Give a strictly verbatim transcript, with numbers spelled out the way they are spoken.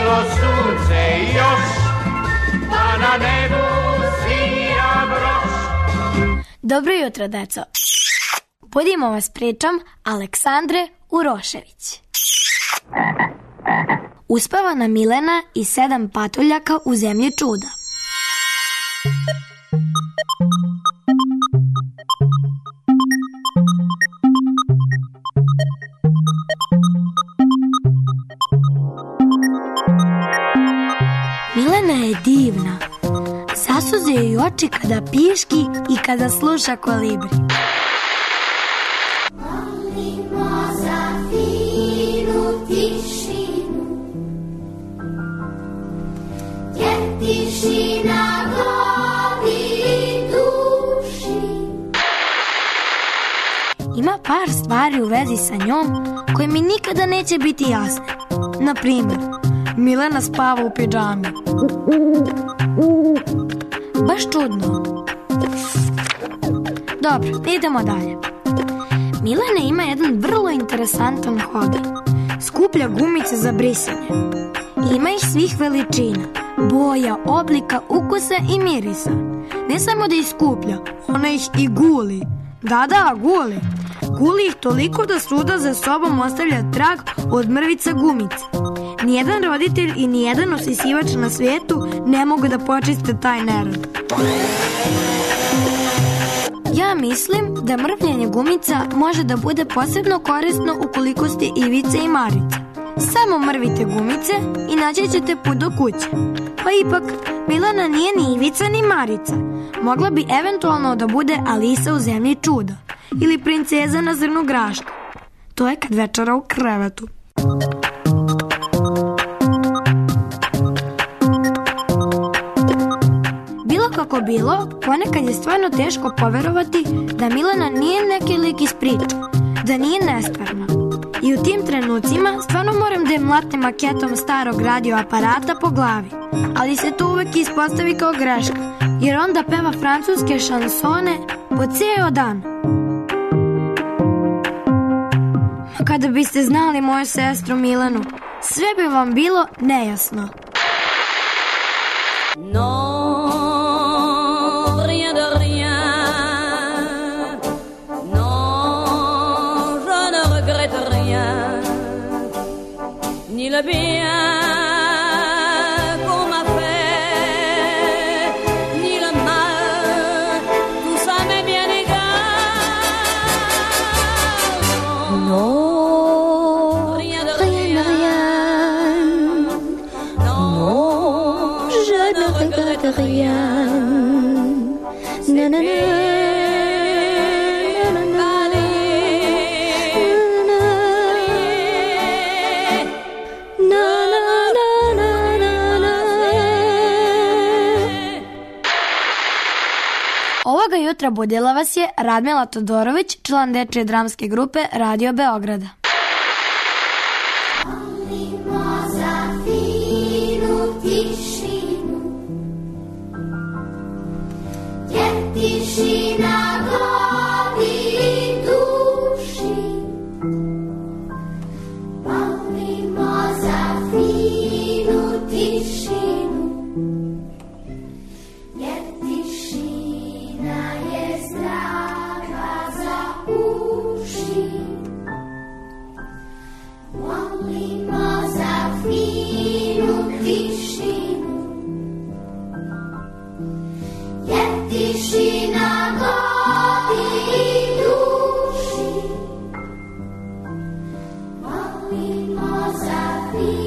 bilo sunce još, pa na nebu sija broš. Dobro jutro, deco. Budimo vas pričam Aleksandre Urošević. Uspavana Milena i sedam patuljaka u zemlji čuda. Milena je divna. Zasuze joj oči kada piški i kada sluša kolibri. Molimo za finu tišinu, jer tišina vodi duši. Ima par stvari u vezi sa njom koje mi nikada neće biti jasne. Na primjer, Milena spava u pidžami. Baš čudno. Dobro, idemo dalje. Milena ima jedan vrlo interesantan hobi. Skuplja gumice za brisanje. Ima ih svih veličina, boja, oblika, ukusa i mirisa. Ne samo da ih skuplja, ona ih i guli. Da, da, guli. Guli ih toliko da svuda za sobom ostavlja trag od mrvica gumice. Nijedan roditelj i nijedan osisivač na svijetu ne mogu da počiste taj nerad. Ja mislim da mrvljenje gumica može da bude posebno korisno ukoliko ste Ivica i Marica. Samo mrvite gumice i naći ćete put do kuće. Pa ipak, Milena nije ni Ivica ni Marica. Mogla bi eventualno da bude Alisa u zemlji čuda ili princeza na zrnu graška. To je kad večera u krevetu. Kako bilo, ponekad je stvarno teško poverovati da Milena nije neki lik iz priče, da nije nestvarna. I u tim trenucima stvarno moram da je mlatnem maketom starog radioaparata po glavi, ali se to uvek ispostavi kao greška, jer onda peva francuske šansone po ceo dan. Kada biste znali moju sestru Milenu, sve bi vam bilo nejasno. No. Ni le bien qu'on m'a fait, ni le mal, tout ça m'est bien égal. Non, rien de rien, rien. Non, je ne regrette rien. Nanana. Ovoga jutra budila vas je Radmila Todorović, član dečje dramske grupe Radio Beograda. Molimo za finu tišinu, jer tišina vodi duši. Molimo za finu tišinu, jer tišina je zdrava za uši. Molimo za finu tišinu, jer tišina vodi duši. Molimo za finu